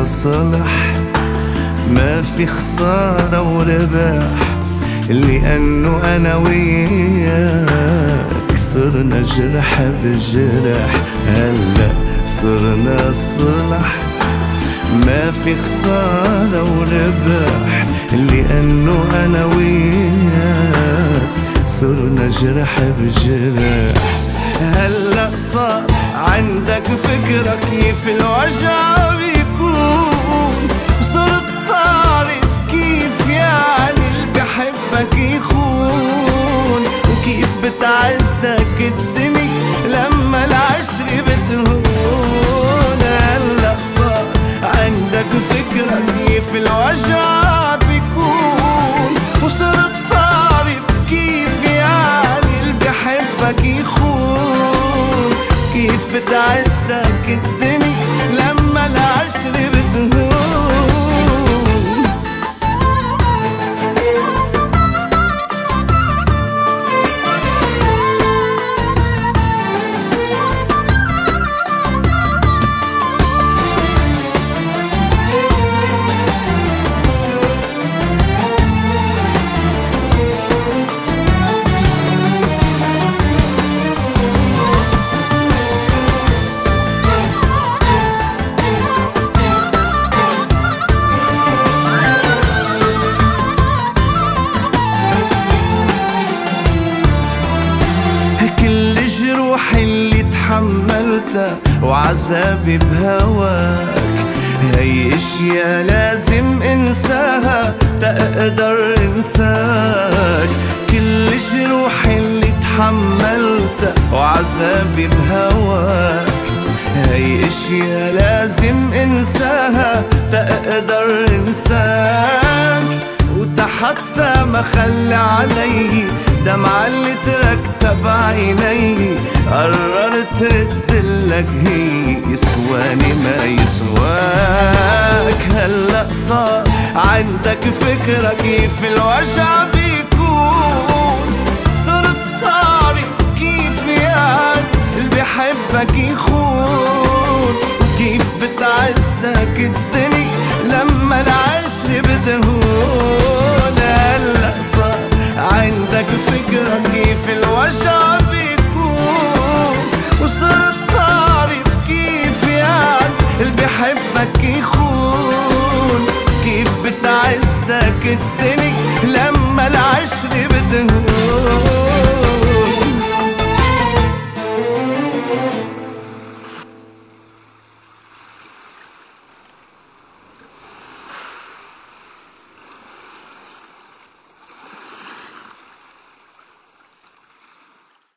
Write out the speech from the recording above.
صلح، ما في خسارة وربح، لأنه أنا وياك صرنا جرح بجرح. هلأ صرنا صلح، ما في خسارة وربح، لأنه أنا وياك صرنا جرح بجرح. هلأ صار عندك فكرة كيف الوجع بيكون، صرت تعرف كيف يعني اللي بحبك يخون، وكيف بتعزك الدنيا لما العشرة بتهون. هلأ صار عندك فكرة كيف الوجع بيكون، وصرت تعرف كيف يعني اللي بحبك يخون، كيف بتعزك الدنيا لما العشرة بتهون. اللي تحملتها وعذابي بهواك، هي اشياء لازم انساها تقدر انساك. كل جروح اللي تحملتها وعذابي بهواك، هي اشياء لازم انساها تقدر انساك. وحتى ما خلى علي دمعة اللي تركتها بعيني، قررت ردلك هي يسواني ما يسواك. هلأ صار عندك فكرة كيف الوجع بيكون، صرت تعرف كيف يعني اللي بيحبك يخون، وكيف بتعزك الدنيا لما العشرة بتهون. هلأ صار عندك فكرة كيف الوجع بيكون، وصرت تعرف كيف يعني اللي بيحبك يخون،